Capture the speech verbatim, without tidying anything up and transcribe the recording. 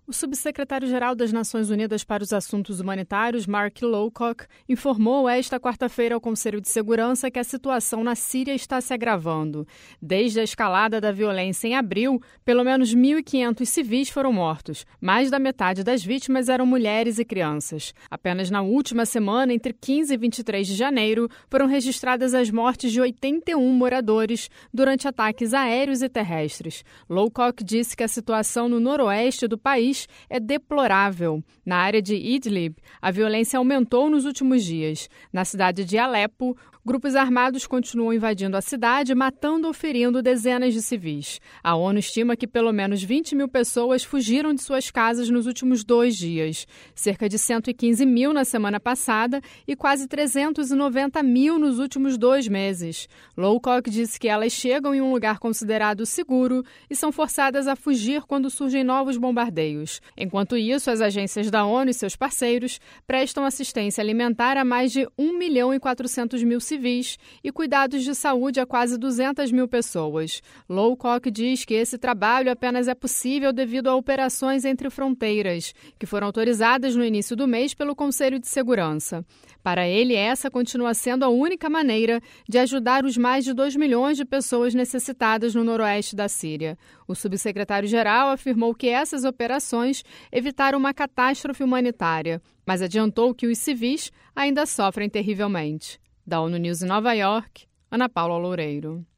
O subsecretário-geral das Nações Unidas para os Assuntos Humanitários, Mark Lowcock, informou esta quarta-feira ao Conselho de Segurança que a situação na Síria está se agravando. Desde a escalada da violência em abril, pelo menos mil e quinhentos civis foram mortos. Mais da metade das vítimas eram mulheres e crianças. Apenas na última semana, entre quinze e vinte e três de janeiro, foram registradas as mortes de oitenta e um moradores durante ataques aéreos e terrestres. Lowcock disse que a situação no noroeste do país é deplorável. Na área de Idlib, a violência aumentou nos últimos dias. Na cidade de Alepo, grupos armados continuam invadindo a cidade, matando ou ferindo dezenas de civis. A ONU estima que pelo menos vinte mil pessoas fugiram de suas casas nos últimos dois dias. Cerca de cento e quinze mil na semana passada e quase trezentos e noventa mil nos últimos dois meses. Lowcock disse que elas chegam em um lugar considerado seguro e são forçadas a fugir quando surgem novos bombardeios. Enquanto isso, as agências da ONU e seus parceiros prestam assistência alimentar a mais de um milhão e quatrocentos mil civis e cuidados de saúde a quase duzentas mil pessoas. Lowcock diz que esse trabalho apenas é possível devido a operações entre fronteiras, que foram autorizadas no início do mês pelo Conselho de Segurança. Para ele, essa continua sendo a única maneira de ajudar os mais de dois milhões de pessoas necessitadas no noroeste da Síria. O subsecretário-geral afirmou que essas operações evitaram uma catástrofe humanitária, mas adiantou que os civis ainda sofrem terrivelmente. Da ONU News em Nova York, Ana Paula Loureiro.